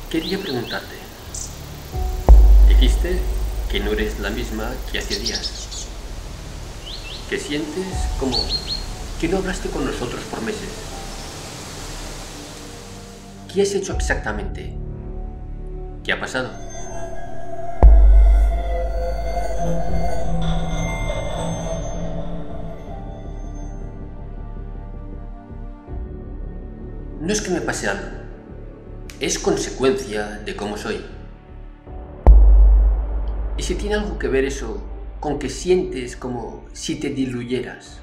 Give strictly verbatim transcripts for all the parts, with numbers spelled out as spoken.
Quería preguntarte, dijiste que no eres la misma que hace días, que sientes como que no hablaste con nosotros por meses. ¿Qué has hecho exactamente? ¿Qué ha pasado? No es que me pase algo, es consecuencia de cómo soy. ¿Y si tiene algo que ver eso con que sientes como si te diluyeras?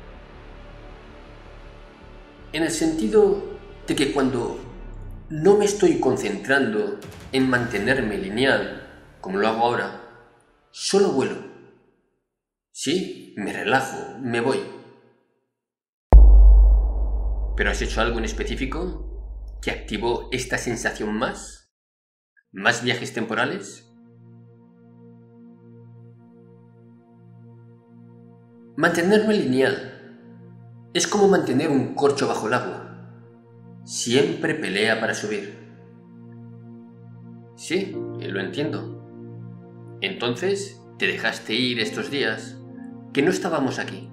En el sentido de que cuando no me estoy concentrando en mantenerme lineal, como lo hago ahora, solo vuelo. Sí, me relajo, me voy. ¿Pero has hecho algo en específico que activó esta sensación más? ¿Más viajes temporales? Mantenerme lineal es como mantener un corcho bajo el agua. Siempre pelea para subir. Sí, lo entiendo. Entonces te dejaste ir estos días que no estábamos aquí.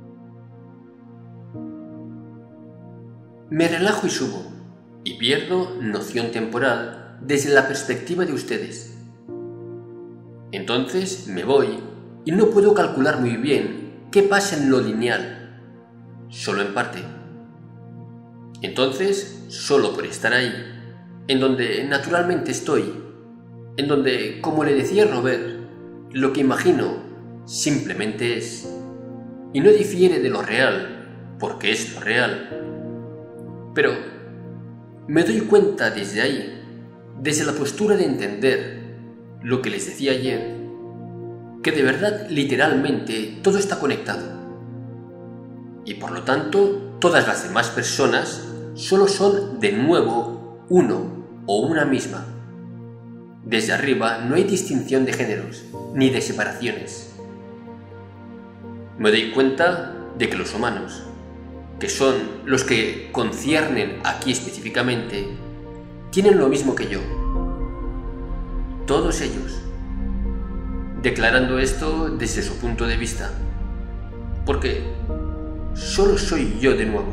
Me relajo y subo, y pierdo noción temporal desde la perspectiva de ustedes. Entonces me voy y no puedo calcular muy bien qué pasa en lo lineal, solo en parte. Entonces, solo por estar ahí, en donde naturalmente estoy, en donde, como le decía Robert, lo que imagino simplemente es, y no difiere de lo real, porque es lo real. Pero me doy cuenta desde ahí, desde la postura de entender lo que les decía ayer, que de verdad, literalmente, todo está conectado. Y por lo tanto, todas las demás personas solo son de nuevo uno o una misma. Desde arriba no hay distinción de géneros, ni de separaciones. Me doy cuenta de que los humanos, que son los que conciernen aquí específicamente, tienen lo mismo que yo. Todos ellos. Declarando esto desde su punto de vista. Porque solo soy yo de nuevo.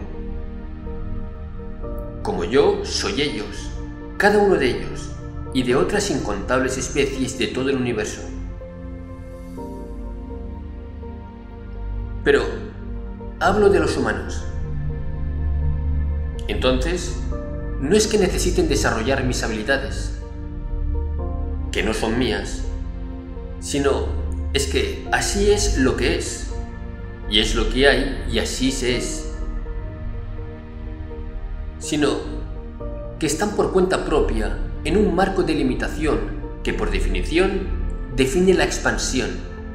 Como yo, soy ellos, cada uno de ellos, y de otras incontables especies de todo el universo. Pero hablo de los humanos. Entonces, no es que necesiten desarrollar mis habilidades, que no son mías, sino es que así es lo que es, y es lo que hay, y así se es. Sino que están por cuenta propia en un marco de limitación que por definición define la expansión.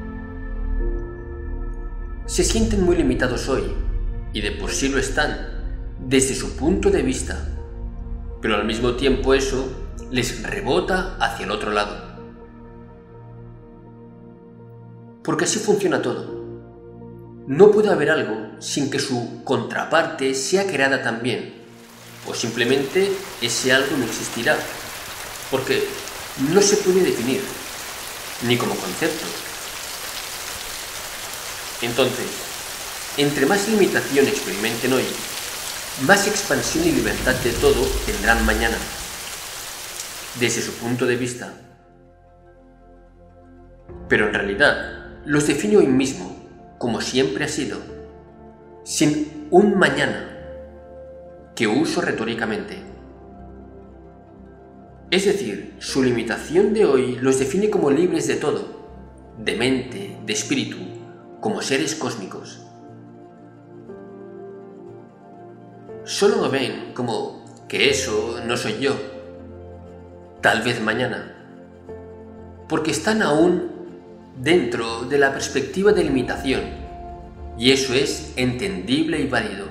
Se sienten muy limitados hoy, y de por sí lo están, desde su punto de vista, pero al mismo tiempo eso les rebota hacia el otro lado. Porque así funciona todo. No puede haber algo sin que su contraparte sea creada también, o simplemente ese algo no existirá, porque no se puede definir, ni como concepto. Entonces, entre más limitación experimenten hoy, más expansión y libertad de todo tendrán mañana, desde su punto de vista. Pero en realidad, los define hoy mismo, como siempre ha sido, sin un mañana, que uso retóricamente. Es decir, su limitación de hoy los define como libres de todo, de mente, de espíritu, como seres cósmicos. Solo lo ven como que eso no soy yo, tal vez mañana, porque están aún dentro de la perspectiva de limitación, y eso es entendible y válido.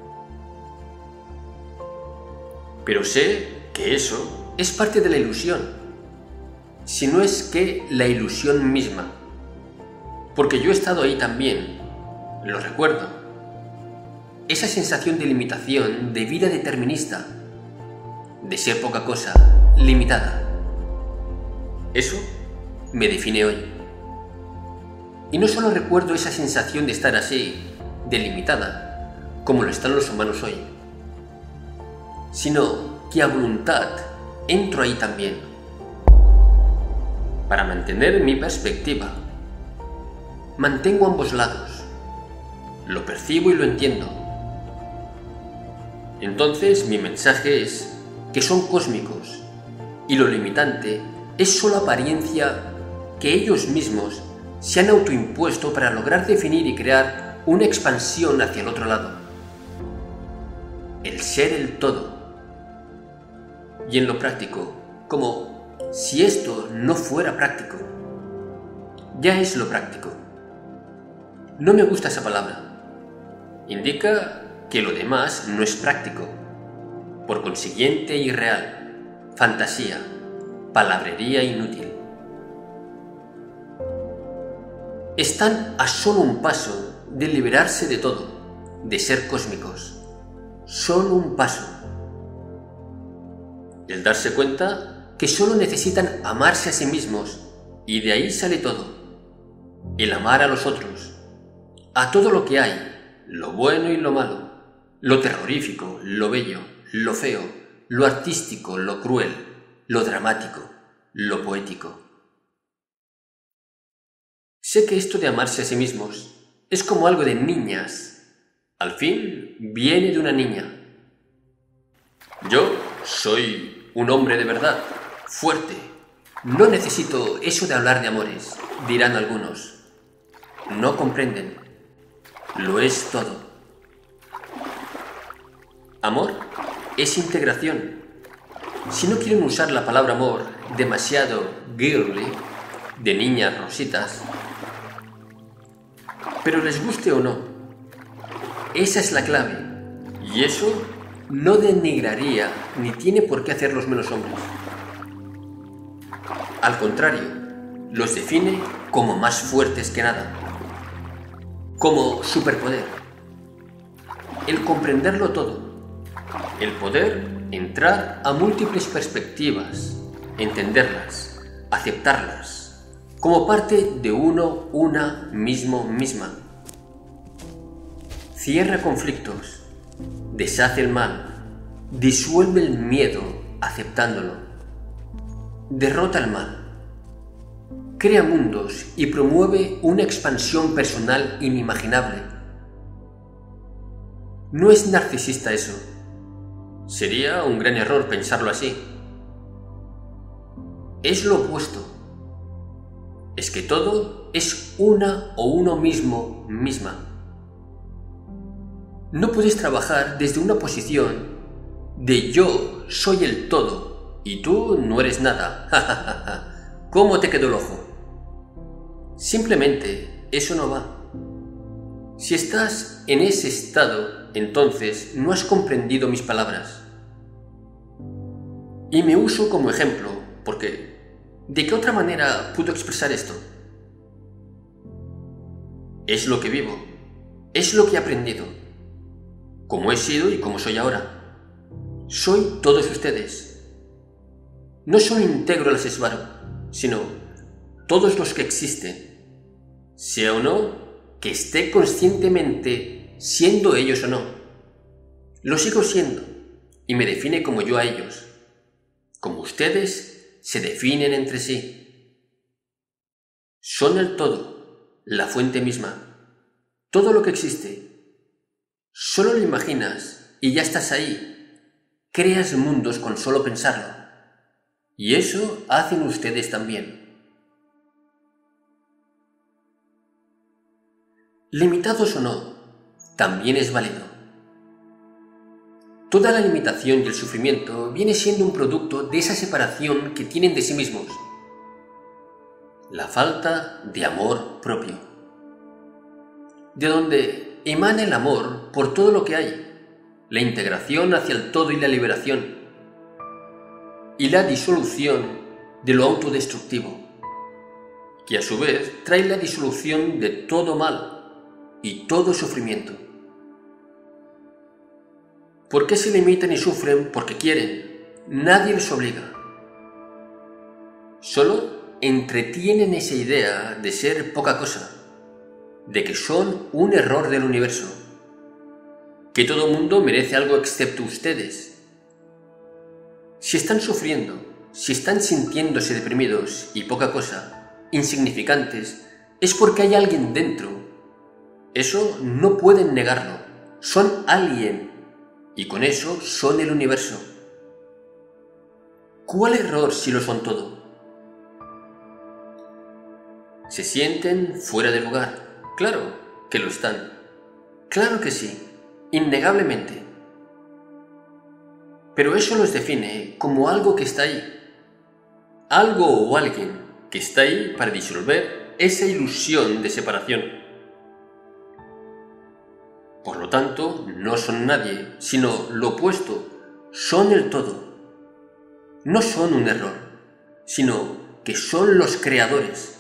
Pero sé que eso es parte de la ilusión, si no es que la ilusión misma, porque yo he estado ahí también, lo recuerdo. Esa sensación de limitación, de vida determinista, de ser poca cosa, limitada. Eso me define hoy. Y no solo recuerdo esa sensación de estar así, delimitada, como lo están los humanos hoy, sino que a voluntad entro ahí también, para mantener mi perspectiva. Mantengo ambos lados, lo percibo y lo entiendo. Entonces mi mensaje es que son cósmicos y lo limitante es solo apariencia que ellos mismos se han autoimpuesto para lograr definir y crear una expansión hacia el otro lado. El ser el todo. Y en lo práctico, como si esto no fuera práctico. Ya es lo práctico. No me gusta esa palabra. Indica que lo demás no es práctico. Por consiguiente, irreal, fantasía, palabrería inútil. Están a solo un paso de liberarse de todo, de ser cósmicos. Solo un paso. El darse cuenta que solo necesitan amarse a sí mismos, y de ahí sale todo. El amar a los otros, a todo lo que hay, lo bueno y lo malo, lo terrorífico, lo bello, lo feo, lo artístico, lo cruel, lo dramático, lo poético. Sé que esto de amarse a sí mismos es como algo de niñas. Al fin, viene de una niña. Yo soy un hombre de verdad, fuerte. No necesito eso de hablar de amores, dirán algunos. No comprenden. Lo es todo. Amor es integración. Si no quieren usar la palabra amor demasiado girly, de niñas rositas, pero les guste o no, esa es la clave, y eso no denigraría ni tiene por qué hacerlos menos hombres. Al contrario, los define como más fuertes que nada, como superpoder, el comprenderlo todo, el poder entrar a múltiples perspectivas, entenderlas, aceptarlas, como parte de uno, una, mismo, misma. Cierra conflictos, deshace el mal, disuelve el miedo aceptándolo, derrota el mal, crea mundos y promueve una expansión personal inimaginable. No es narcisista eso. Sería un gran error pensarlo así. Es lo opuesto. Es que todo es una o uno mismo, misma. No puedes trabajar desde una posición de yo soy el todo y tú no eres nada. ¿Cómo te quedó el ojo? Simplemente eso no va. Si estás en ese estado, entonces no has comprendido mis palabras. Y me uso como ejemplo, porque ¿de qué otra manera puedo expresar esto? Es lo que vivo, es lo que he aprendido, como he sido y como soy ahora. Soy todos ustedes. No solo integro al Sesvaro, sino todos los que existen, sea o no, que esté conscientemente siendo ellos o no. Lo sigo siendo y me define como yo a ellos, como ustedes se definen entre sí. Son el todo, la fuente misma, todo lo que existe. Solo lo imaginas y ya estás ahí. Creas mundos con solo pensarlo. Y eso hacen ustedes también. Limitados o no, también es válido. Toda la limitación y el sufrimiento viene siendo un producto de esa separación que tienen de sí mismos. La falta de amor propio. De donde emana el amor por todo lo que hay, la integración hacia el todo y la liberación, y la disolución de lo autodestructivo, que a su vez trae la disolución de todo mal y todo sufrimiento. ¿Por qué se limitan y sufren? Porque quieren, nadie les obliga. Solo entretienen esa idea de ser poca cosa, de que son un error del universo, que todo mundo merece algo excepto ustedes. Si están sufriendo, si están sintiéndose deprimidos y poca cosa, insignificantes, es porque hay alguien dentro. Eso no pueden negarlo. Son alguien, y con eso son el universo. ¿Cuál error si lo son todo? ¿Se sienten fuera de lugar? Claro que lo están. Claro que sí, innegablemente. Pero eso los define como algo que está ahí. Algo o alguien que está ahí para disolver esa ilusión de separación. Por lo tanto, no son nadie, sino lo opuesto, son el todo. No son un error, sino que son los creadores.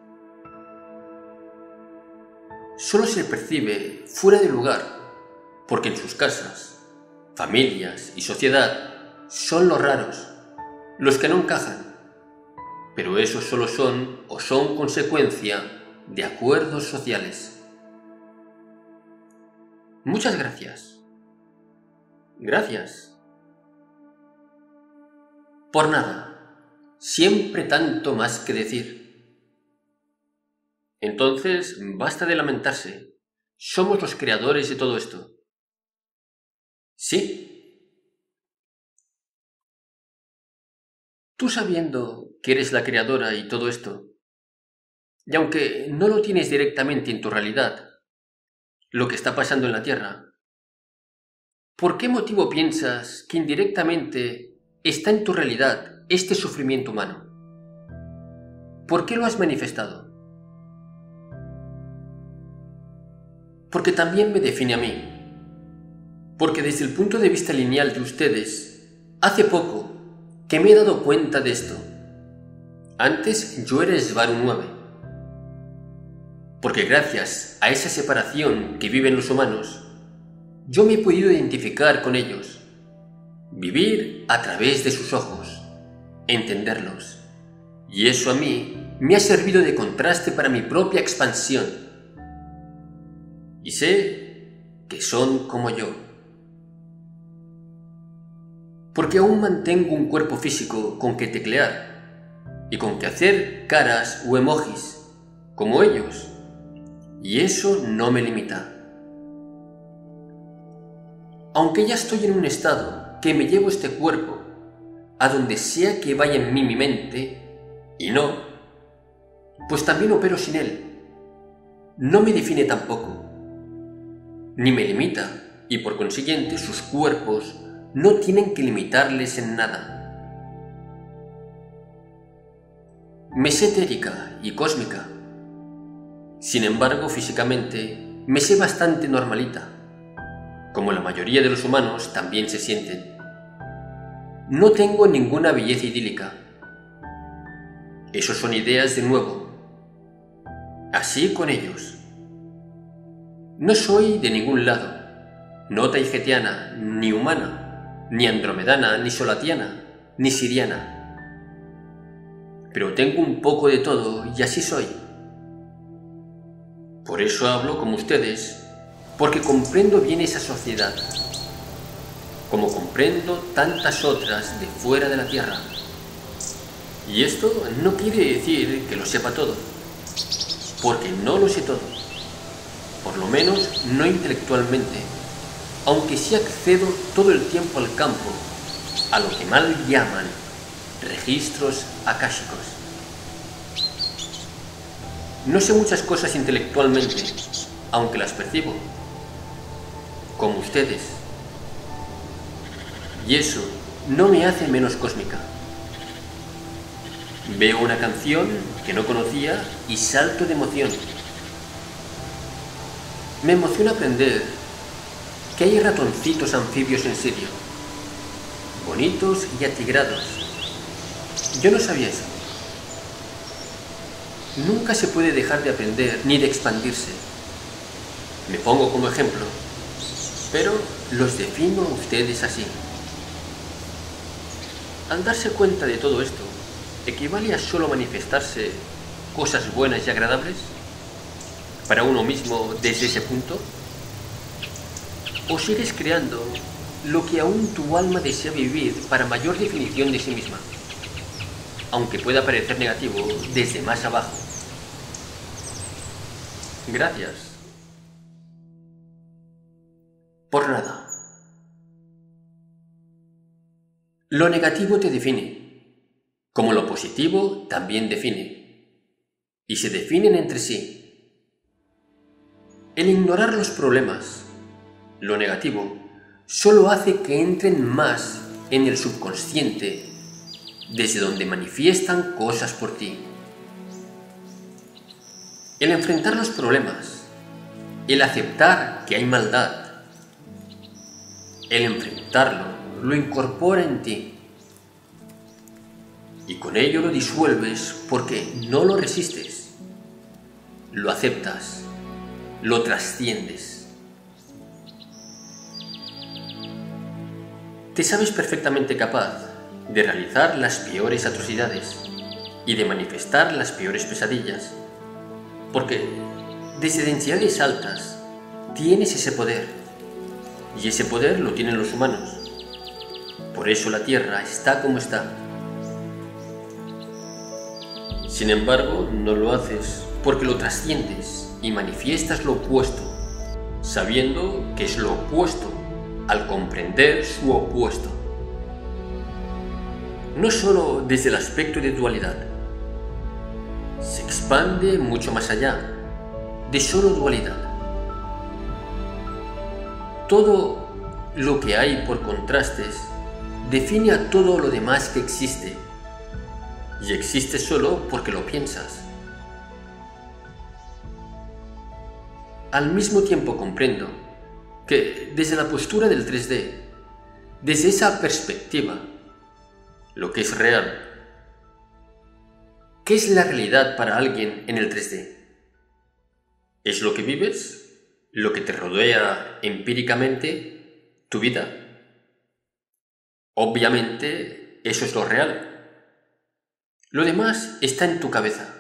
Solo se percibe fuera de lugar, porque en sus casas, familias y sociedad son los raros, los que no encajan. Pero esos solo son o son consecuencia de acuerdos sociales. Muchas gracias. Gracias. Por nada. Siempre tanto más que decir. Entonces, basta de lamentarse. Somos los creadores de todo esto. Sí. Tú sabiendo que eres la creadora y todo esto, y aunque no lo tienes directamente en tu realidad, lo que está pasando en la Tierra, ¿por qué motivo piensas que indirectamente está en tu realidad este sufrimiento humano? ¿Por qué lo has manifestado? Porque también me define a mí. Porque desde el punto de vista lineal de ustedes, hace poco que me he dado cuenta de esto. Antes yo era Svaru nueve. Porque gracias a esa separación que viven los humanos, yo me he podido identificar con ellos, vivir a través de sus ojos, entenderlos. Y eso a mí me ha servido de contraste para mi propia expansión. Y sé que son como yo. Porque aún mantengo un cuerpo físico con que teclear y con que hacer caras o emojis, como ellos. Y eso no me limita. Aunque ya estoy en un estado que me llevo este cuerpo a donde sea que vaya en mí mi mente, y no, pues también opero sin él. No me define tampoco, ni me limita, y por consiguiente sus cuerpos no tienen que limitarles en nada. Me sé etérica y cósmica. Sin embargo, físicamente, me sé bastante normalita, como la mayoría de los humanos también se sienten. No tengo ninguna belleza idílica. Esos son ideas de nuevo. Así con ellos. No soy de ningún lado, no taigetiana, ni humana, ni andromedana, ni solatiana, ni siriana. Pero tengo un poco de todo y así soy. Por eso hablo como ustedes, porque comprendo bien esa sociedad, como comprendo tantas otras de fuera de la Tierra. Y esto no quiere decir que lo sepa todo, porque no lo sé todo, por lo menos no intelectualmente, aunque sí accedo todo el tiempo al campo, a lo que mal llaman registros akáshicos. No sé muchas cosas intelectualmente, aunque las percibo, como ustedes. Y eso no me hace menos cósmica. Veo una canción que no conocía y salto de emoción. Me emociona aprender que hay ratoncitos anfibios en Sirio, bonitos y atigrados. Yo no sabía eso. Nunca se puede dejar de aprender ni de expandirse. Me pongo como ejemplo, pero los defino a ustedes así. Al darse cuenta de todo esto, ¿equivale a solo manifestarse cosas buenas y agradables para uno mismo desde ese punto? ¿O sigues creando lo que aún tu alma desea vivir para mayor definición de sí misma, aunque pueda parecer negativo desde más abajo? Gracias. Por nada. Lo negativo te define, como lo positivo también define, y se definen entre sí. El ignorar los problemas, lo negativo, solo hace que entren más en el subconsciente, desde donde manifiestan cosas por ti. El enfrentar los problemas, el aceptar que hay maldad, el enfrentarlo, lo incorpora en ti. Y con ello lo disuelves porque no lo resistes, lo aceptas, lo trasciendes. Te sabes perfectamente capaz de realizar las peores atrocidades y de manifestar las peores pesadillas, porque desde densidades altas tienes ese poder, y ese poder lo tienen los humanos. Por eso la Tierra está como está. Sin embargo, no lo haces porque lo trasciendes y manifiestas lo opuesto, sabiendo que es lo opuesto al comprender su opuesto. No solo desde el aspecto de dualidad, se expande mucho más allá de solo dualidad. Todo lo que hay por contrastes define a todo lo demás que existe, y existe solo porque lo piensas. Al mismo tiempo comprendo que desde la postura del tres D, desde esa perspectiva, lo que es real, ¿qué es la realidad para alguien en el tres D? ¿Es lo que vives? ¿Lo que te rodea empíricamente? ¿Tu vida? Obviamente, eso es lo real. Lo demás está en tu cabeza.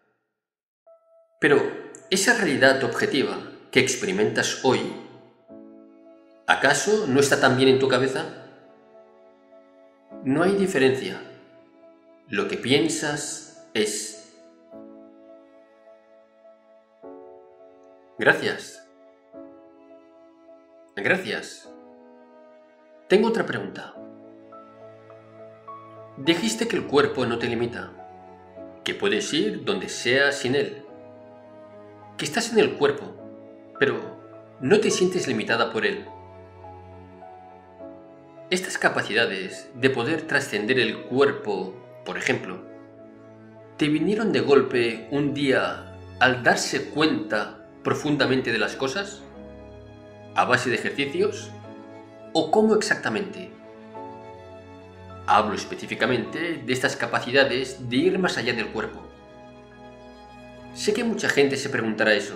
Pero esa realidad objetiva que experimentas hoy, ¿acaso no está también en tu cabeza? No hay diferencia. Lo que piensas es. Gracias. Gracias. Tengo otra pregunta. Dijiste que el cuerpo no te limita, que puedes ir donde sea sin él, que estás en el cuerpo, pero no te sientes limitada por él. Estas capacidades de poder trascender el cuerpo, por ejemplo, ¿te vinieron de golpe un día al darse cuenta profundamente de las cosas? ¿A base de ejercicios? ¿O cómo exactamente? Hablo específicamente de estas capacidades de ir más allá del cuerpo. Sé que mucha gente se preguntará eso.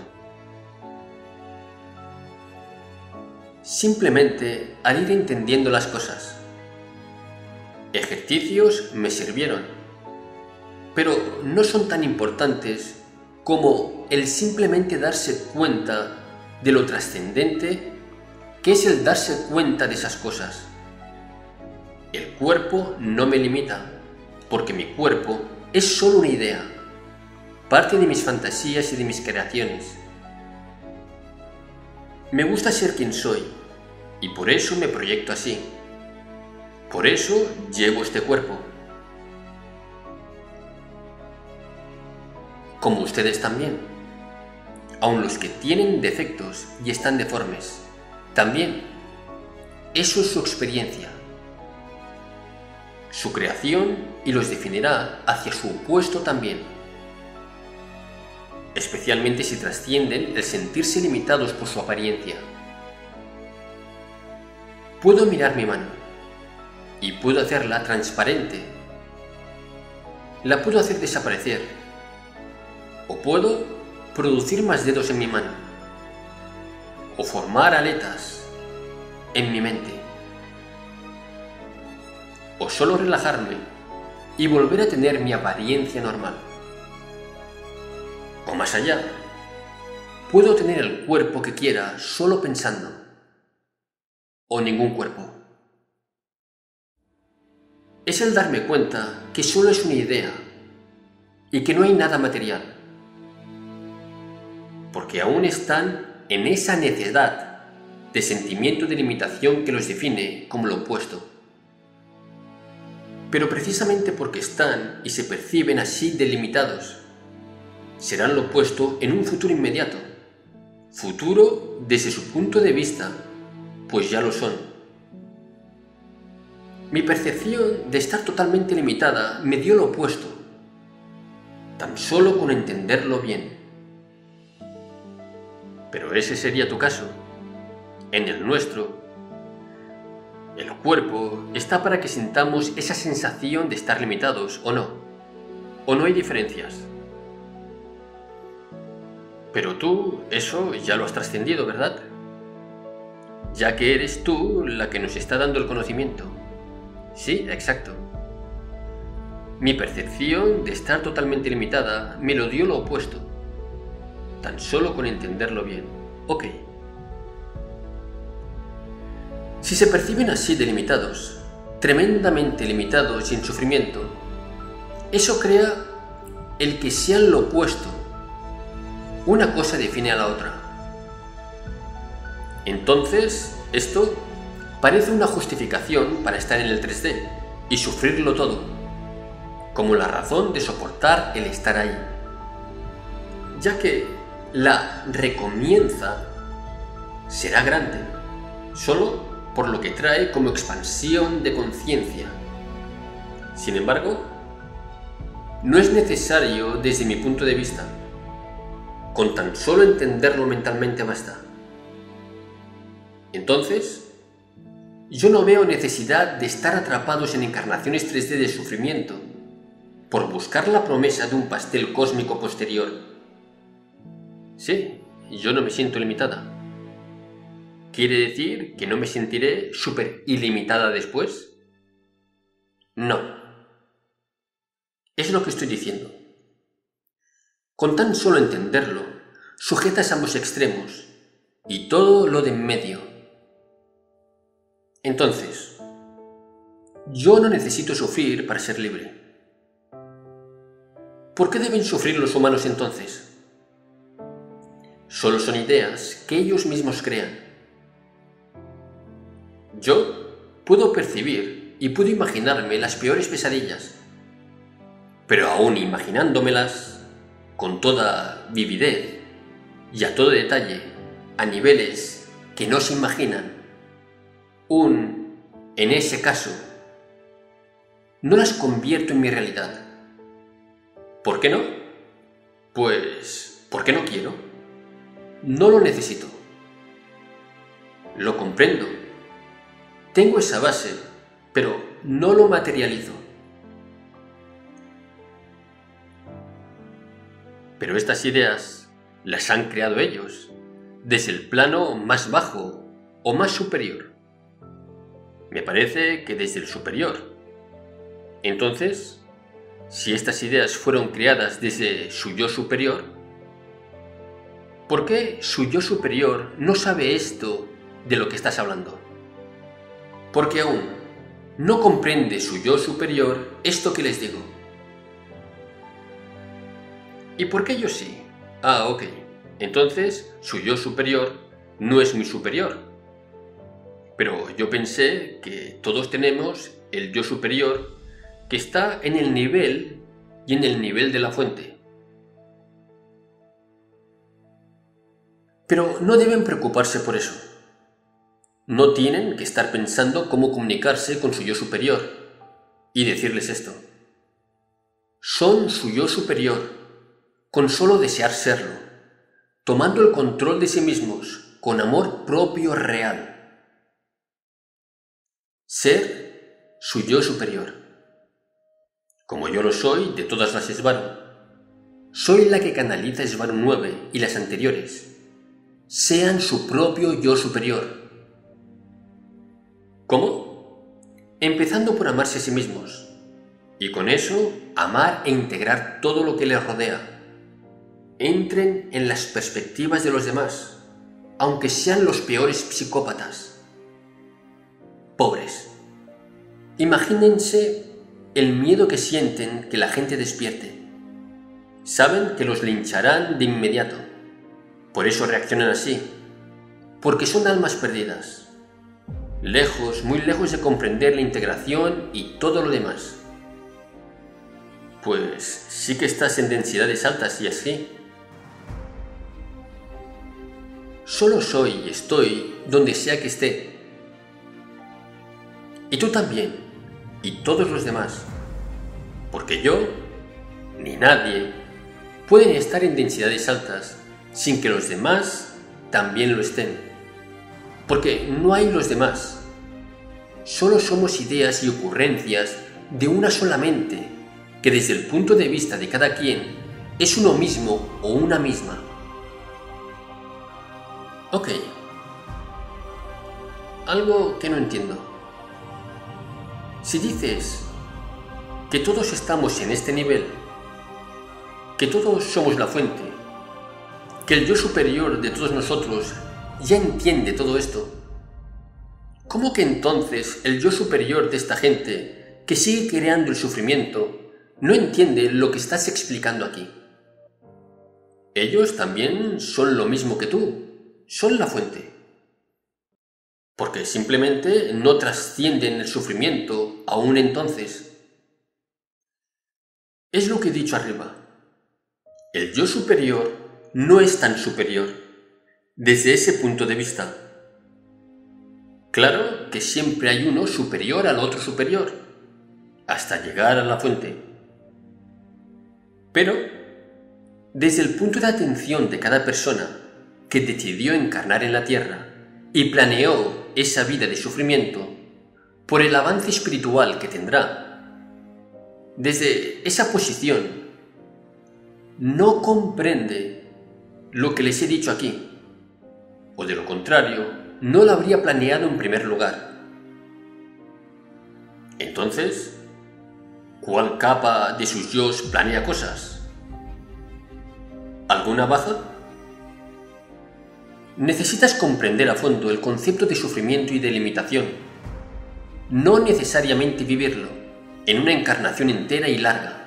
Simplemente al ir entendiendo las cosas. Ejercicios me sirvieron, pero no son tan importantes como el simplemente darse cuenta de lo trascendente que es el darse cuenta de esas cosas. El cuerpo no me limita, porque mi cuerpo es solo una idea, parte de mis fantasías y de mis creaciones. Me gusta ser quien soy, y por eso me proyecto así. Por eso llevo este cuerpo. Como ustedes también, aun los que tienen defectos y están deformes, también. Eso es su experiencia, su creación, y los definirá hacia su opuesto también, especialmente si trascienden el sentirse limitados por su apariencia. Puedo mirar mi mano y puedo hacerla transparente, la puedo hacer desaparecer, o puedo producir más dedos en mi mano, o formar aletas en mi mente. o solo relajarme y volver a tener mi apariencia normal. O más allá, puedo tener el cuerpo que quiera solo pensando, o ningún cuerpo. Es el darme cuenta que solo es una idea y que no hay nada material, porque aún están en esa necedad de sentimiento de limitación que los define como lo opuesto. Pero precisamente porque están y se perciben así delimitados, serán lo opuesto en un futuro inmediato, futuro desde su punto de vista, pues ya lo son. Mi percepción de estar totalmente limitada me dio lo opuesto, tan solo con entenderlo bien. Pero ese sería tu caso. En el nuestro, el cuerpo está para que sintamos esa sensación de estar limitados, ¿o no? ¿O no hay diferencias? Pero tú eso ya lo has trascendido, ¿verdad? Ya que eres tú la que nos está dando el conocimiento. Sí, exacto. Mi percepción de estar totalmente limitada me lo dio lo opuesto, tan solo con entenderlo bien. Ok. Si se perciben así delimitados, tremendamente limitados y en sufrimiento, eso crea el que sean lo opuesto. Una cosa define a la otra. Entonces, esto parece una justificación para estar en el tres D y sufrirlo todo, como la razón de soportar el estar ahí, ya que la recomienza será grande, solo por lo que trae como expansión de conciencia. Sin embargo, no es necesario desde mi punto de vista. Con tan solo entenderlo mentalmente basta. Entonces, yo no veo necesidad de estar atrapados en encarnaciones tres D de sufrimiento por buscar la promesa de un pastel cósmico posterior. Sí, yo no me siento limitada. ¿Quiere decir que no me sentiré súper ilimitada después? No. Es lo que estoy diciendo. Con tan solo entenderlo, sujetas ambos extremos y todo lo de en medio. Entonces, yo no necesito sufrir para ser libre. ¿Por qué deben sufrir los humanos entonces? Solo son ideas que ellos mismos crean. Yo puedo percibir y puedo imaginarme las peores pesadillas, pero aún imaginándomelas, con toda vividez y a todo detalle, a niveles que no se imaginan, un, en ese caso, no las convierto en mi realidad. ¿Por qué no? Pues, porque no quiero. No lo necesito. Lo comprendo. Tengo esa base, pero no lo materializo. Pero estas ideas las han creado ellos, desde el plano más bajo o más superior. Me parece que desde el superior. Entonces, si estas ideas fueron creadas desde su yo superior, ¿por qué su yo superior no sabe esto de lo que estás hablando? Porque aún no comprende su yo superior esto que les digo. ¿Y por qué yo sí? Ah, ok. Entonces, su yo superior no es mi superior. Pero yo pensé que todos tenemos el yo superior que está en el nivel y en el nivel de la fuente. Pero no deben preocuparse por eso. No tienen que estar pensando cómo comunicarse con su yo superior y decirles esto. Son su yo superior, con solo desear serlo, tomando el control de sí mismos con amor propio real. Ser su yo superior. Como yo lo soy de todas las Svaru. Soy la que canaliza Svaru nueve y las anteriores. Sean su propio yo superior. ¿Cómo? empezando por amarse a sí mismos, y con eso amar e integrar todo lo que les rodea. Entren en las perspectivas de los demás, aunque sean los peores psicópatas. Pobres. Imagínense el miedo que sienten que la gente despierte. Saben que los lincharán de inmediato. Por eso reaccionan así, porque son almas perdidas, lejos, muy lejos de comprender la integración y todo lo demás. Pues sí que estás en densidades altas y así. Solo soy y estoy donde sea que esté. Y tú también, y todos los demás, porque yo, ni nadie, pueden estar en densidades altas sin que los demás también lo estén. Porque no hay los demás. Solo somos ideas y ocurrencias de una sola mente, que desde el punto de vista de cada quien es uno mismo o una misma. Ok. Algo que no entiendo. Si dices que todos estamos en este nivel, que todos somos la fuente, que el yo superior de todos nosotros ya entiende todo esto, ¿cómo que entonces el yo superior de esta gente que sigue creando el sufrimiento no entiende lo que estás explicando aquí? Ellos también son lo mismo que tú, son la fuente. Porque simplemente no trascienden el sufrimiento aún entonces. Es lo que he dicho arriba. El yo superior no es tan superior desde ese punto de vista. Claro que siempre hay uno superior al otro superior, hasta llegar a la fuente. Pero, desde el punto de atención de cada persona que decidió encarnar en la Tierra y planeó esa vida de sufrimiento por el avance espiritual que tendrá, desde esa posición, no comprende lo que les he dicho aquí, o de lo contrario, no lo habría planeado en primer lugar. Entonces, ¿cuál capa de sus yos planea cosas? ¿Alguna baja? Necesitas comprender a fondo el concepto de sufrimiento y de limitación, no necesariamente vivirlo en una encarnación entera y larga,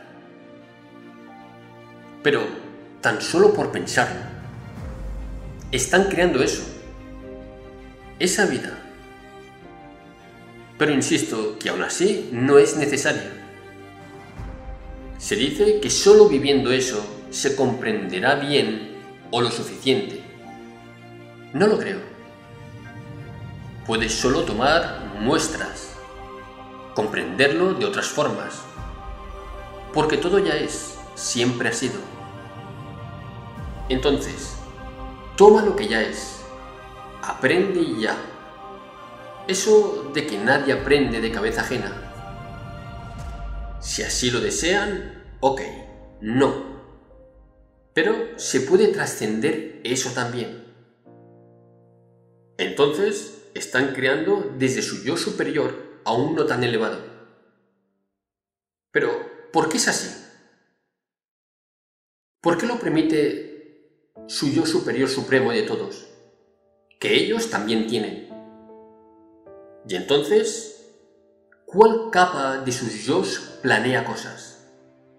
pero tan solo por pensarlo. Están creando eso, esa vida. Pero insisto que aún así no es necesaria. Se dice que solo viviendo eso se comprenderá bien o lo suficiente. No lo creo. Puedes solo tomar muestras, comprenderlo de otras formas, porque todo ya es, siempre ha sido. Entonces, toma lo que ya es, aprende y ya. Eso de que nadie aprende de cabeza ajena. Si así lo desean, ok, no. Pero se puede trascender eso también. Entonces, están creando desde su yo superior aún no tan elevado. Pero, ¿por qué es así? ¿Por qué lo permite su yo superior supremo de todos? Que ellos también tienen. Y entonces, ¿cuál capa de sus yos planea cosas?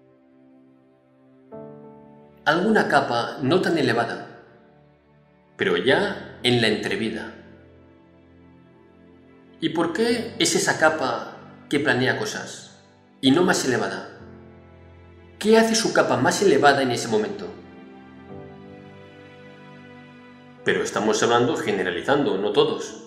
Alguna capa no tan elevada, pero ya en la entrevida. ¿Y por qué es esa capa que planea cosas y no más elevada? ¿Qué hace su capa más elevada en ese momento? Pero estamos hablando generalizando, no todos.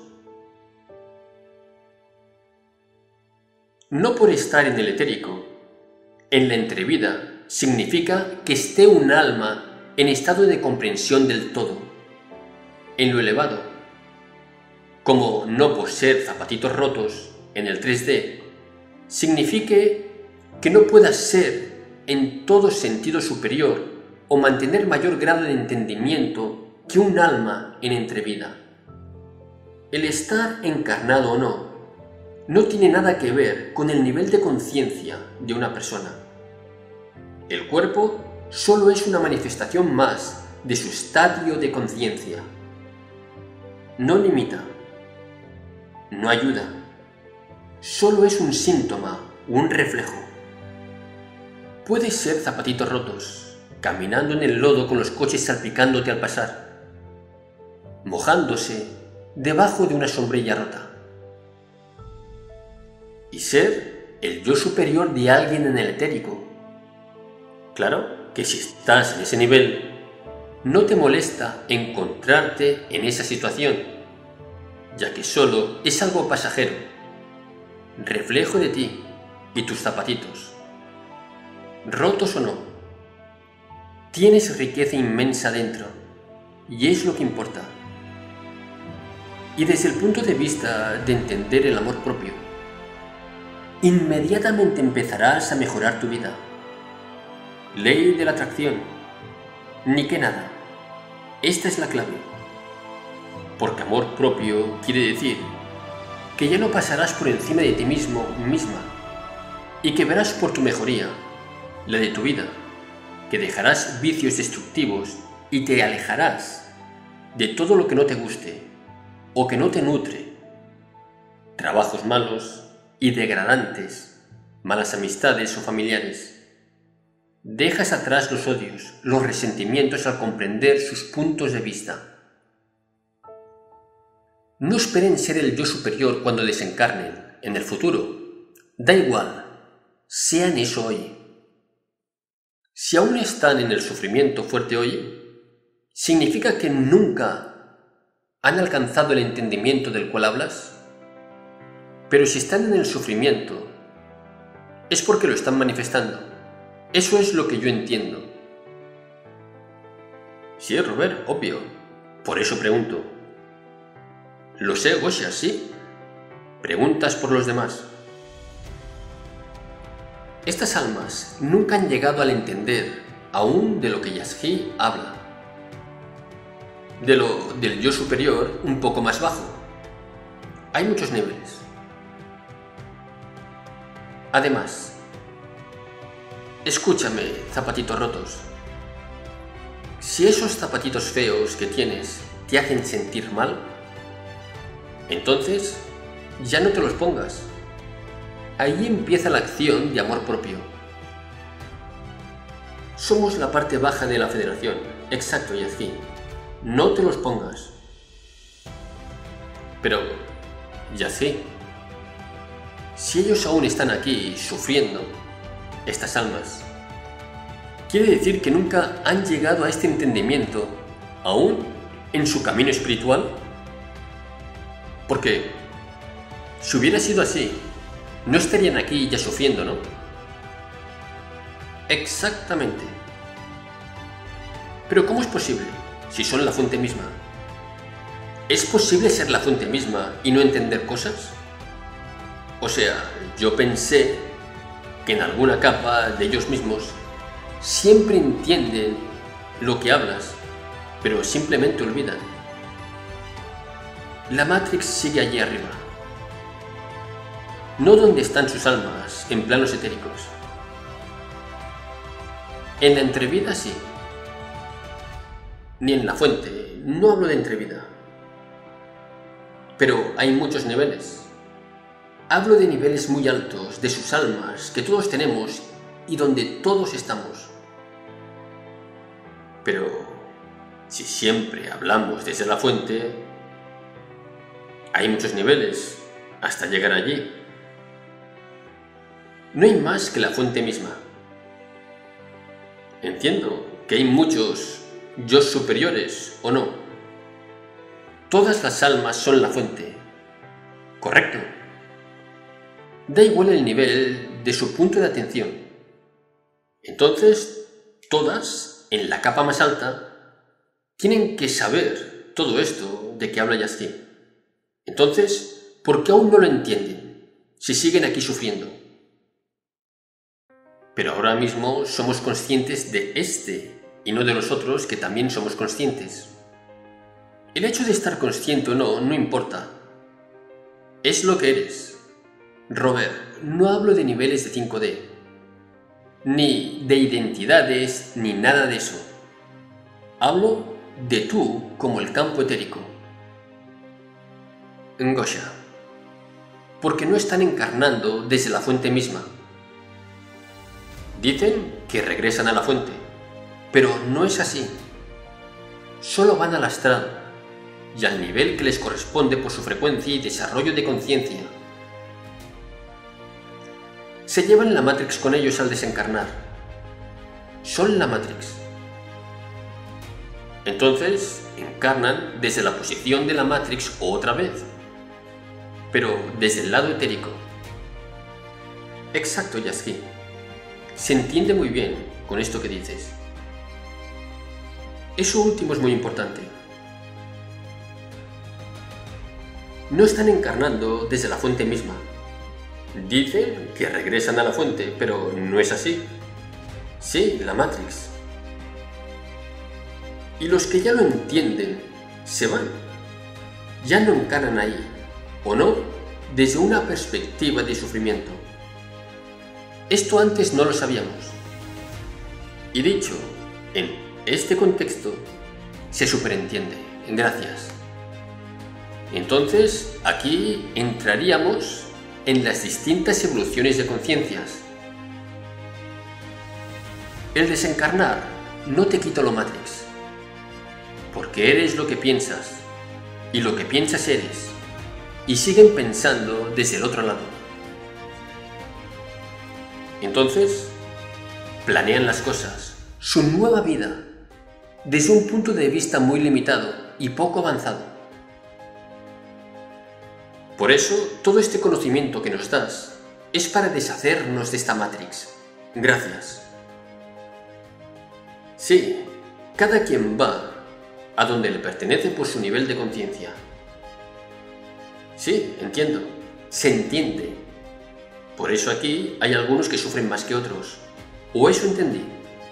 No por estar en el etérico, en la entrevida, significa que esté un alma en estado de comprensión del todo, en lo elevado, como no por ser zapatitos rotos en el tres D, signifique que no puedas ser en todo sentido superior o mantener mayor grado de entendimiento que un alma en entrevida. El estar encarnado o no no tiene nada que ver con el nivel de conciencia de una persona. El cuerpo solo es una manifestación más de su estadio de conciencia. No limita, no ayuda, solo es un síntoma, un reflejo. Puedes ser zapatitos rotos, caminando en el lodo con los coches salpicándote al pasar, mojándose debajo de una sombrilla rota. Y ser el yo superior de alguien en el etérico. Claro que si estás en ese nivel, no te molesta encontrarte en esa situación, ya que solo es algo pasajero, reflejo de ti y tus zapatitos. Rotos o no, tienes riqueza inmensa dentro, y es lo que importa. Y desde el punto de vista de entender el amor propio, inmediatamente empezarás a mejorar tu vida. Ley de la atracción, ni que nada. Esta es la clave. Porque amor propio quiere decir que ya no pasarás por encima de ti mismo, misma, y que verás por tu mejoría, la de tu vida, que dejarás vicios destructivos y te alejarás de todo lo que no te guste o que no te nutre. Trabajos malos y degradantes, malas amistades o familiares. Dejas atrás los odios, los resentimientos al comprender sus puntos de vista. No esperen ser el yo superior cuando desencarnen, en el futuro. Da igual, sean eso hoy. Si aún están en el sufrimiento fuerte hoy, ¿significa que nunca han alcanzado el entendimiento del cual hablas? Pero si están en el sufrimiento, es porque lo están manifestando. Eso es lo que yo entiendo. Sí, Robert, obvio. Por eso pregunto. Lo sé, Gosha, sí. Preguntas por los demás. Estas almas nunca han llegado al entender aún de lo que Yazgi habla. De lo del yo superior un poco más bajo. Hay muchos niveles. Además, escúchame, zapatitos rotos. Si esos zapatitos feos que tienes te hacen sentir mal, entonces ya no te los pongas. Ahí empieza la acción de amor propio. Somos la parte baja de la federación. Exacto, Yazgi. No te los pongas. Pero, Yazgi, si ellos aún están aquí sufriendo, estas almas, quiere decir que nunca han llegado a este entendimiento, aún en su camino espiritual. Porque, si hubiera sido así, no estarían aquí ya sufriendo, ¿no? Exactamente. Pero ¿cómo es posible, si son la fuente misma? ¿Es posible ser la fuente misma y no entender cosas? O sea, yo pensé que en alguna capa de ellos mismos siempre entienden lo que hablas, pero simplemente olvidan. La Matrix sigue allí arriba, no donde están sus almas, en planos etéricos. En la entrevida sí, ni en la fuente, no hablo de entrevida. Pero hay muchos niveles. Hablo de niveles muy altos, de sus almas, que todos tenemos y donde todos estamos. Pero si siempre hablamos desde la fuente, hay muchos niveles hasta llegar allí. No hay más que la fuente misma. Entiendo que hay muchos yo superiores, ¿o no? Todas las almas son la fuente. Correcto. Da igual el nivel de su punto de atención. Entonces, todas, en la capa más alta, tienen que saber todo esto de que habla Yazgi. Entonces, ¿por qué aún no lo entienden, si siguen aquí sufriendo? Pero ahora mismo somos conscientes de este, y no de los otros que también somos conscientes. El hecho de estar consciente o no, no importa. Es lo que eres. Robert, no hablo de niveles de cinco D, ni de identidades, ni nada de eso. Hablo de tú como el campo etérico. Ngosha, porque no están encarnando desde la fuente misma. Dicen que regresan a la fuente, pero no es así. Solo van al astral y al nivel que les corresponde por su frecuencia y desarrollo de conciencia. Se llevan la Matrix con ellos al desencarnar. Son la Matrix. Entonces, encarnan desde la posición de la Matrix otra vez, pero desde el lado etérico. Exacto, Yasky. Se entiende muy bien con esto que dices. Eso último es muy importante. No están encarnando desde la fuente misma. Dicen que regresan a la fuente, pero no es así. Sí, la Matrix. Y los que ya lo entienden, se van. Ya no encarnan ahí, ¿o no? Desde una perspectiva de sufrimiento. Esto antes no lo sabíamos. Y dicho en este contexto, se superentiende. Gracias. Entonces, aquí entraríamos en las distintas evoluciones de conciencias. El desencarnar no te quita lo Matrix, porque eres lo que piensas, y lo que piensas eres, y siguen pensando desde el otro lado. Entonces, planean las cosas, su nueva vida, desde un punto de vista muy limitado y poco avanzado. Por eso, todo este conocimiento que nos das es para deshacernos de esta Matrix. Gracias. Sí, cada quien va a donde le pertenece por su nivel de conciencia. Sí, entiendo. Se entiende. Por eso aquí hay algunos que sufren más que otros. ¿O eso entendí?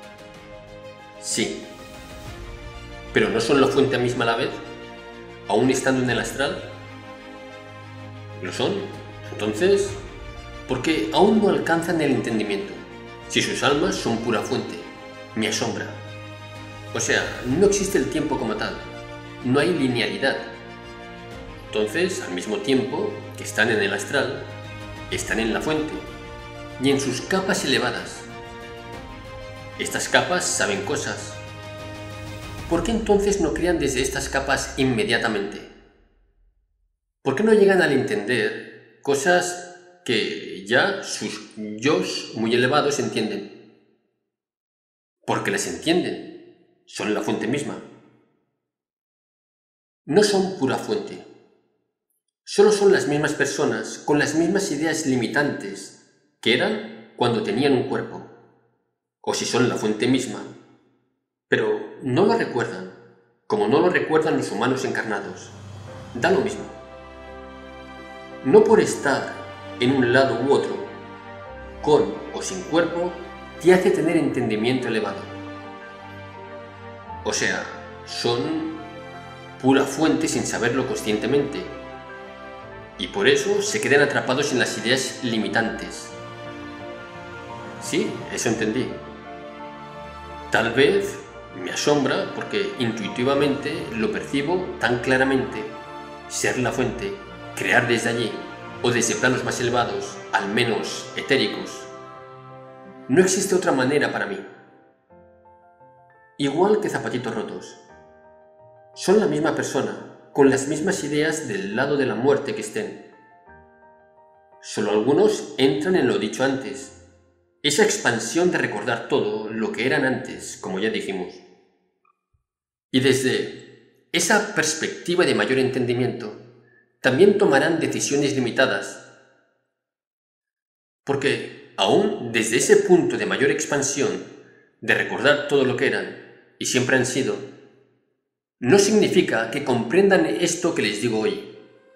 Sí. ¿Pero no son la fuente misma a la vez? ¿Aún estando en el astral? ¿Lo son? Entonces, ¿por qué aún no alcanzan el entendimiento? Si sus almas son pura fuente, me asombra. O sea, no existe el tiempo como tal, no hay linealidad. Entonces, al mismo tiempo que están en el astral, están en la fuente y en sus capas elevadas. Estas capas saben cosas. ¿Por qué entonces no crean desde estas capas inmediatamente? ¿Por qué no llegan al entender cosas que ya sus yos muy elevados entienden? Porque las entienden, son la fuente misma. No son pura fuente. Solo son las mismas personas con las mismas ideas limitantes que eran cuando tenían un cuerpo. O si son la fuente misma. Pero no lo recuerdan, como no lo recuerdan los humanos encarnados. Da lo mismo. No por estar en un lado u otro, con o sin cuerpo, te hace tener entendimiento elevado. O sea, son pura fuente sin saberlo conscientemente. Y por eso se quedan atrapados en las ideas limitantes. Sí, eso entendí. Tal vez me asombra porque intuitivamente lo percibo tan claramente. Ser la fuente, crear desde allí, o desde planos más elevados, al menos etéricos. No existe otra manera para mí. Igual que zapatitos rotos. Son la misma persona, con las mismas ideas del lado de la muerte que estén. Solo algunos entran en lo dicho antes, esa expansión de recordar todo lo que eran antes, como ya dijimos. Y desde esa perspectiva de mayor entendimiento, también tomarán decisiones limitadas, porque aún desde ese punto de mayor expansión, de recordar todo lo que eran y siempre han sido, no significa que comprendan esto que les digo hoy.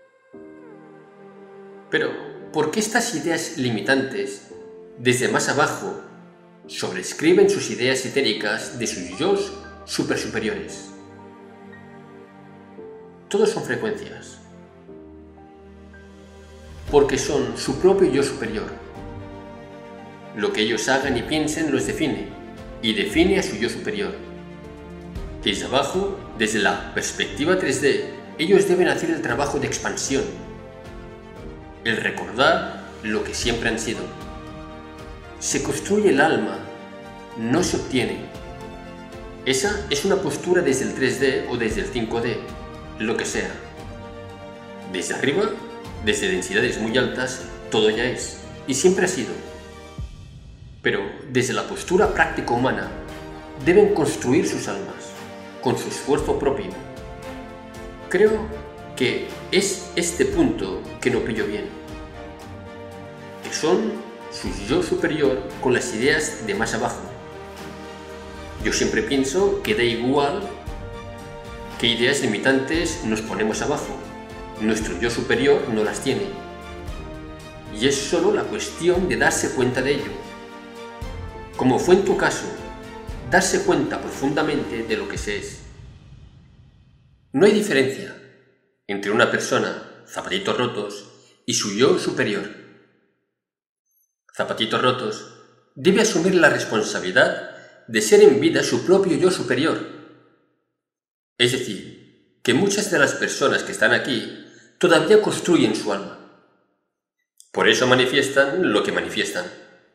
Pero, ¿por qué estas ideas limitantes, desde más abajo, sobrescriben sus ideas etéricas de sus yos super superiores? Todos son frecuencias. porque son su propio yo superior. Lo que ellos hagan y piensen los define, y define a su yo superior. Desde abajo, desde la perspectiva tres D, ellos deben hacer el trabajo de expansión, el recordar lo que siempre han sido. Se construye el alma, no se obtiene. Esa es una postura desde el tres D o desde el cinco D, lo que sea. Desde arriba, desde densidades muy altas, todo ya es, y siempre ha sido. Pero desde la postura práctica humana, deben construir sus almas, con su esfuerzo propio. Creo que es este punto que no pillo bien, que son su yo superior con las ideas de más abajo. Yo siempre pienso que da igual qué ideas limitantes nos ponemos abajo, nuestro yo superior no las tiene. Y es solo la cuestión de darse cuenta de ello. Como fue en tu caso, darse cuenta profundamente de lo que se es. No hay diferencia entre una persona, zapatitos rotos, y su yo superior. Zapatitos rotos debe asumir la responsabilidad de ser en vida su propio yo superior. Es decir, que muchas de las personas que están aquí todavía construyen su alma. Por eso manifiestan lo que manifiestan.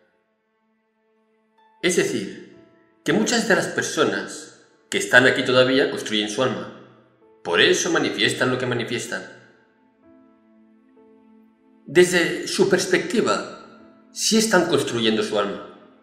Es decir, que muchas de las personas que están aquí todavía construyen su alma. Por eso manifiestan lo que manifiestan. Desde su perspectiva, sí están construyendo su alma.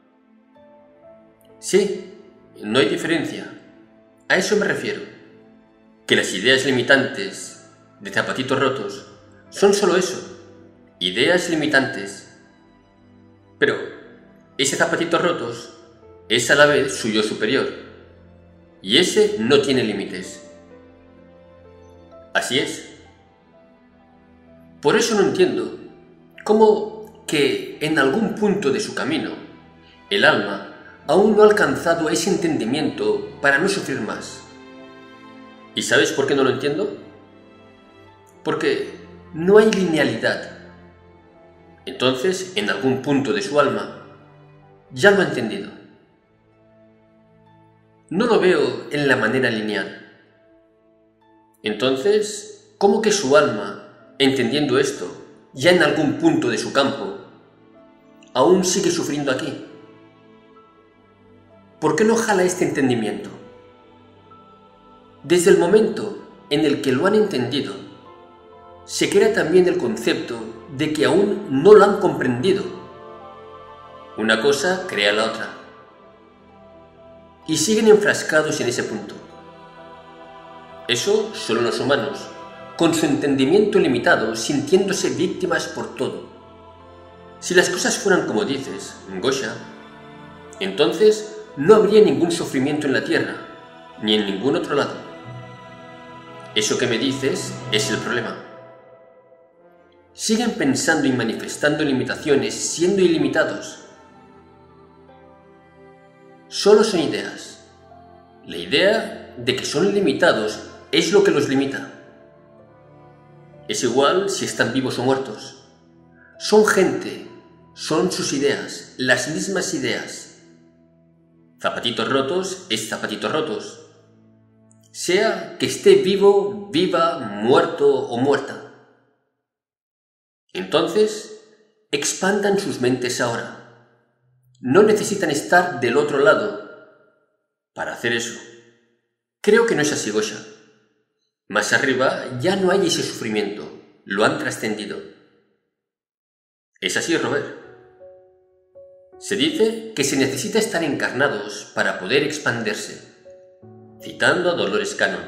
Sí, no hay diferencia. A eso me refiero. Que las ideas limitantes de zapatitos rotos son solo eso, ideas limitantes. Pero ese zapatitos rotos es a la vez su yo superior, y ese no tiene límites. Así es. Por eso no entiendo cómo que en algún punto de su camino el alma aún no ha alcanzado ese entendimiento para no sufrir más. ¿Y sabes por qué no lo entiendo? Porque no hay linealidad. Entonces, en algún punto de su alma, ya lo ha entendido. No lo veo en la manera lineal. Entonces, ¿cómo que su alma, entendiendo esto, ya en algún punto de su campo, aún sigue sufriendo aquí? ¿Por qué no jala este entendimiento? Desde el momento en el que lo han entendido, se crea también el concepto de que aún no lo han comprendido. Una cosa crea la otra. Y siguen enfrascados en ese punto. Eso solo los humanos, con su entendimiento limitado, sintiéndose víctimas por todo. Si las cosas fueran como dices, Ngosha, entonces no habría ningún sufrimiento en la Tierra, ni en ningún otro lado. Eso que me dices es el problema. Siguen pensando y manifestando limitaciones siendo ilimitados. Solo son ideas. La idea de que son limitados es lo que los limita. Es igual si están vivos o muertos. Son gente, son sus ideas, las mismas ideas. Zapatitos rotos es zapatitos rotos. Sea que esté vivo, viva, muerto o muerta. Entonces, expandan sus mentes ahora. No necesitan estar del otro lado para hacer eso. Creo que no es así, Gosha. Más arriba ya no hay ese sufrimiento, lo han trascendido. Es así, Robert. Se dice que se necesita estar encarnados para poder expandirse. Citando a Dolores Cannon.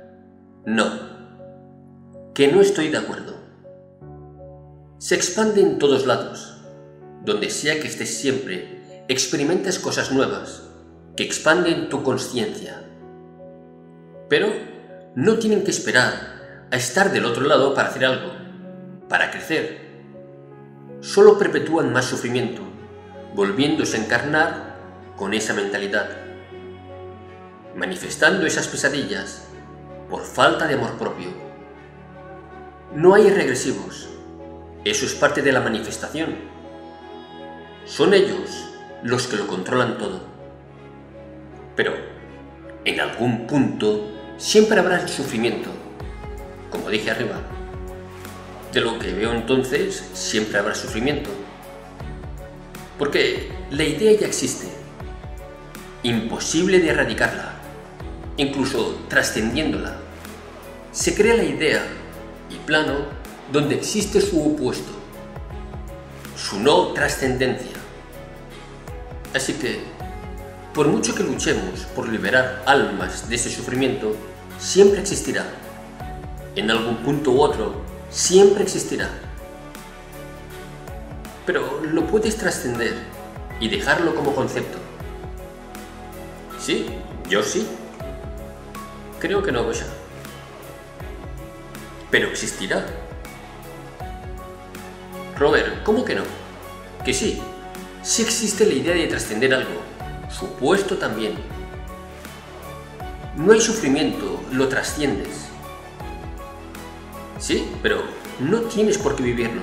No, que no estoy de acuerdo. Se expande en todos lados. Donde sea que estés siempre, experimentas cosas nuevas que expanden tu consciencia. Pero no tienen que esperar a estar del otro lado para hacer algo, para crecer. Solo perpetúan más sufrimiento, volviéndose a encarnar con esa mentalidad, manifestando esas pesadillas por falta de amor propio. No hay regresivos, eso es parte de la manifestación. Son ellos los que lo controlan todo. Pero en algún punto siempre habrá el sufrimiento, como dije arriba. De lo que veo entonces, siempre habrá sufrimiento. Porque la idea ya existe. Imposible de erradicarla, incluso trascendiéndola. Se crea la idea y plano donde existe su opuesto, su no trascendencia. Así que, por mucho que luchemos por liberar almas de ese sufrimiento, siempre existirá. En algún punto u otro, siempre existirá. Pero lo puedes trascender y dejarlo como concepto. Sí, yo sí. Creo que no, Gosha. Pero existirá. Robert, ¿cómo que no? Que sí, sí existe la idea de trascender algo, supuesto también. No hay sufrimiento, lo trasciendes. Sí, pero no tienes por qué vivirlo.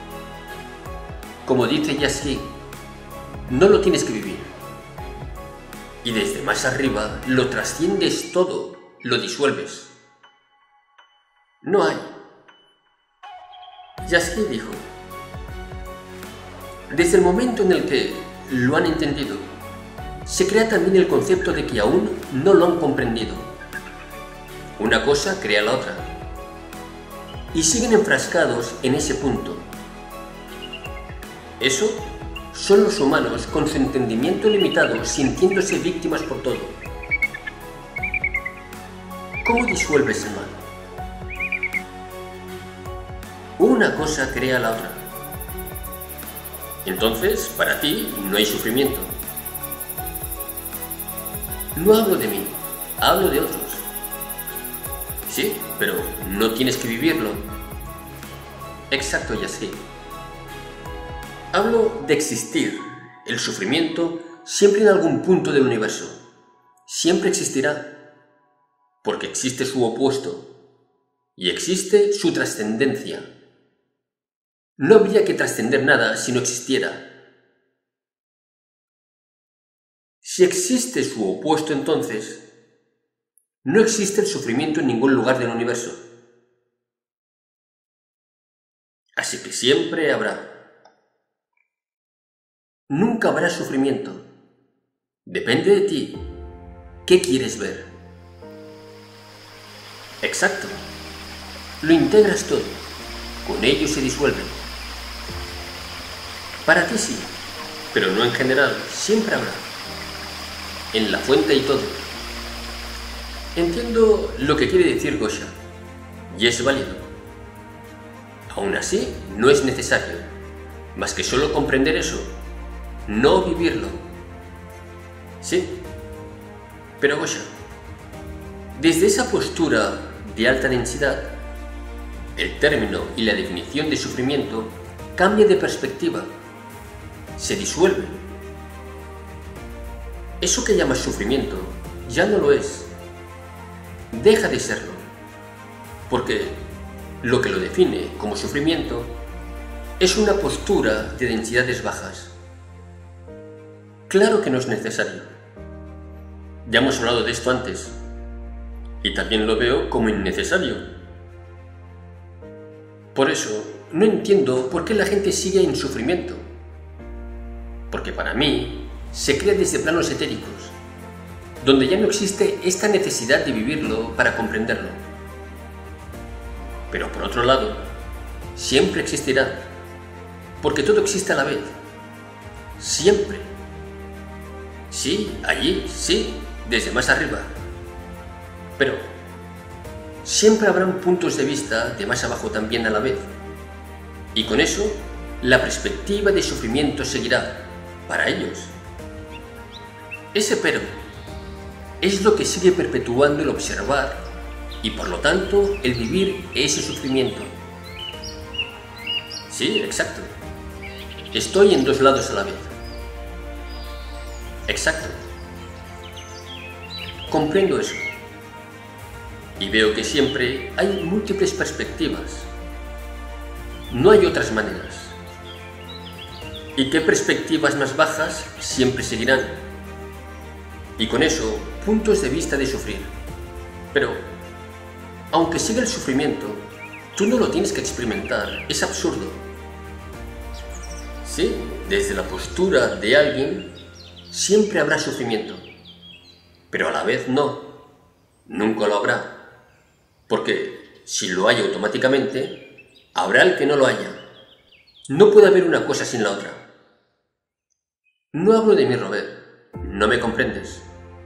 Como dice Yassi, no lo tienes que vivir. Y desde más arriba lo trasciendes todo, lo disuelves. No hay. Yassi dijo, desde el momento en el que lo han entendido, se crea también el concepto de que aún no lo han comprendido. Una cosa crea la otra. Y siguen enfrascados en ese punto. Eso son los humanos con su entendimiento limitado, sintiéndose víctimas por todo. ¿Cómo disuelves el mal? Una cosa crea la otra. Entonces, para ti no hay sufrimiento. No hablo de mí, hablo de otros. Sí, pero no tienes que vivirlo. Exacto, Yassi. Hablo de existir. El sufrimiento siempre en algún punto del universo. Siempre existirá. Porque existe su opuesto. Y existe su trascendencia. No habría que trascender nada si no existiera. Si existe su opuesto, entonces, no existe el sufrimiento en ningún lugar del universo. Así que siempre habrá. Nunca habrá sufrimiento. Depende de ti. ¿Qué quieres ver? Exacto. Lo integras todo. Con ello se disuelven. Para ti sí, pero no en general, siempre habrá. En la fuente y todo. Entiendo lo que quiere decir Gosha, y es válido. Aún así, no es necesario, más que solo comprender eso, no vivirlo. Sí, pero Gosha, desde esa postura de alta densidad, el término y la definición de sufrimiento cambia de perspectiva, se disuelve. Eso que llamas sufrimiento ya no lo es. Deja de serlo, porque lo que lo define como sufrimiento es una postura de densidades bajas. Claro que no es necesario. Ya hemos hablado de esto antes, y también lo veo como innecesario. Por eso, no entiendo por qué la gente sigue en sufrimiento. Porque para mí, se crea desde planos etéricos, donde ya no existe esta necesidad de vivirlo para comprenderlo. Pero por otro lado, siempre existirá, porque todo existe a la vez. Siempre. Sí, allí, sí, desde más arriba. Pero siempre habrán puntos de vista de más abajo también a la vez. Y con eso, la perspectiva de sufrimiento seguirá para ellos. Ese pero es lo que sigue perpetuando el observar y por lo tanto el vivir ese sufrimiento. Sí, exacto. Estoy en dos lados a la vez. Exacto. Comprendo eso. Y veo que siempre hay múltiples perspectivas. No hay otras maneras. Y qué perspectivas más bajas siempre seguirán. Y con eso, puntos de vista de sufrir. Pero, aunque siga el sufrimiento, tú no lo tienes que experimentar. Es absurdo. Sí, desde la postura de alguien, siempre habrá sufrimiento. Pero a la vez no. Nunca lo habrá. Porque si lo hay automáticamente, habrá el que no lo haya. No puede haber una cosa sin la otra. No hablo de mí, Robert. No me comprendes.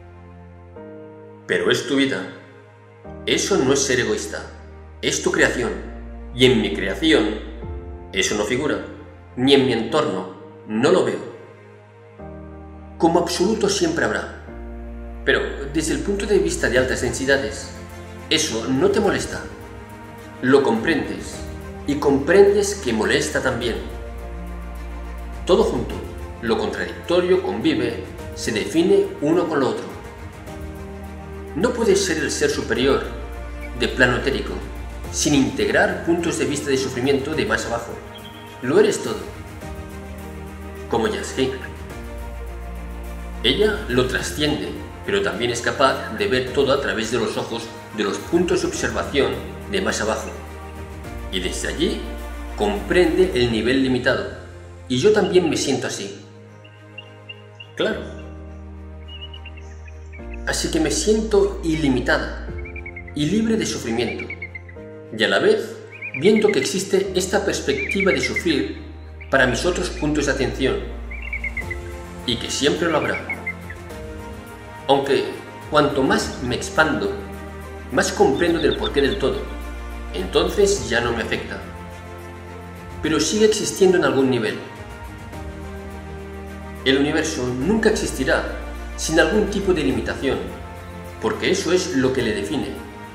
Pero es tu vida. Eso no es ser egoísta. Es tu creación. Y en mi creación, eso no figura. Ni en mi entorno. No lo veo. Como absoluto siempre habrá. Pero desde el punto de vista de altas densidades, eso no te molesta. Lo comprendes. Y comprendes que molesta también. Todo junto. Lo contradictorio convive, se define uno con lo otro. No puedes ser el ser superior, de plano etérico, sin integrar puntos de vista de sufrimiento de más abajo. Lo eres todo. Como Yashik. Ella lo trasciende, pero también es capaz de ver todo a través de los ojos de los puntos de observación de más abajo. Y desde allí comprende el nivel limitado. Y yo también me siento así. Claro. Así que me siento ilimitada y libre de sufrimiento. Y a la vez, viendo que existe esta perspectiva de sufrir para mis otros puntos de atención. Y que siempre lo habrá. Aunque cuanto más me expando, más comprendo del porqué del todo. Entonces ya no me afecta. Pero sigue existiendo en algún nivel. El universo nunca existirá sin algún tipo de limitación, porque eso es lo que le define.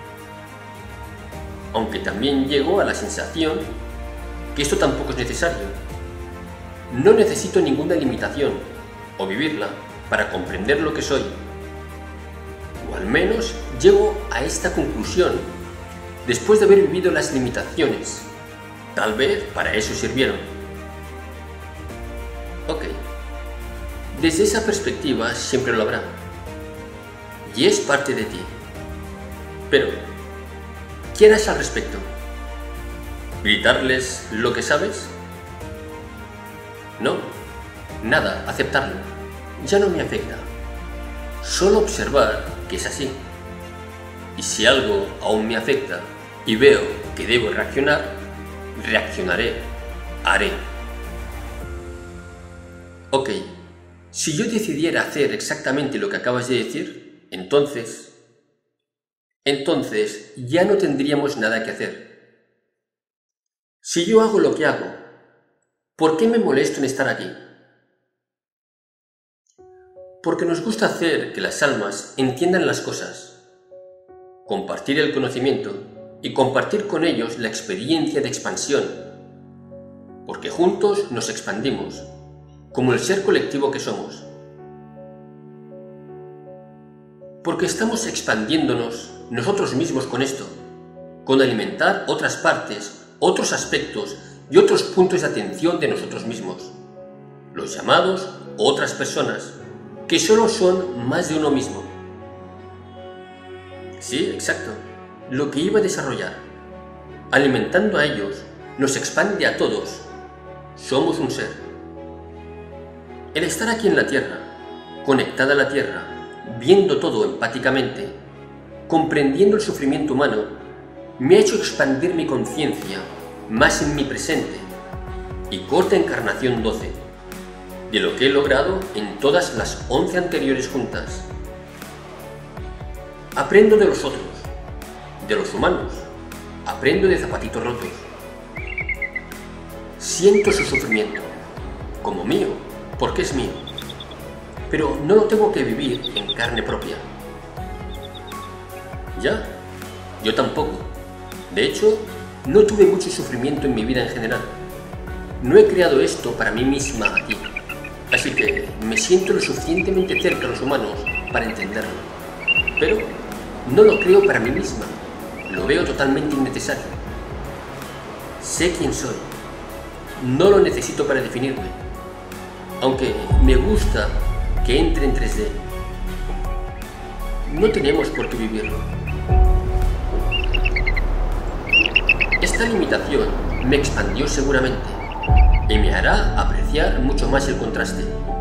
Aunque también llego a la sensación que esto tampoco es necesario. No necesito ninguna limitación, o vivirla, para comprender lo que soy. O al menos llego a esta conclusión después de haber vivido las limitaciones. Tal vez para eso sirvieron. Ok. Desde esa perspectiva siempre lo habrá. Y es parte de ti. Pero, ¿qué harás al respecto? ¿Gritarles lo que sabes? No, nada, aceptarlo. Ya no me afecta. Solo observar que es así. Y si algo aún me afecta y veo que debo reaccionar, reaccionaré, haré. Ok. Si yo decidiera hacer exactamente lo que acabas de decir, entonces, entonces ya no tendríamos nada que hacer. Si yo hago lo que hago, ¿por qué me molesto en estar aquí? Porque nos gusta hacer que las almas entiendan las cosas, compartir el conocimiento y compartir con ellos la experiencia de expansión, porque juntos nos expandimos, como el ser colectivo que somos. Porque estamos expandiéndonos nosotros mismos con esto, con alimentar otras partes, otros aspectos y otros puntos de atención de nosotros mismos, los llamados otras personas, que solo son más de uno mismo. Sí, exacto, lo que iba a desarrollar. Alimentando a ellos, nos expande a todos. Somos un ser. El estar aquí en la Tierra, conectada a la Tierra, viendo todo empáticamente, comprendiendo el sufrimiento humano, me ha hecho expandir mi conciencia más en mi presente y corta encarnación doce, de lo que he logrado en todas las once anteriores juntas. Aprendo de los otros, de los humanos, aprendo de zapatitos rotos. Siento su sufrimiento, como mío, porque es mío, pero no lo tengo que vivir en carne propia. Ya, yo tampoco. De hecho, no tuve mucho sufrimiento en mi vida en general. No he creado esto para mí misma aquí, así que me siento lo suficientemente cerca a los humanos para entenderlo. Pero no lo creo para mí misma, lo veo totalmente innecesario. Sé quién soy, no lo necesito para definirme, aunque me gusta que entre en tres D. No tenemos por qué vivirlo. Esta limitación me expandió seguramente y me hará apreciar mucho más el contraste.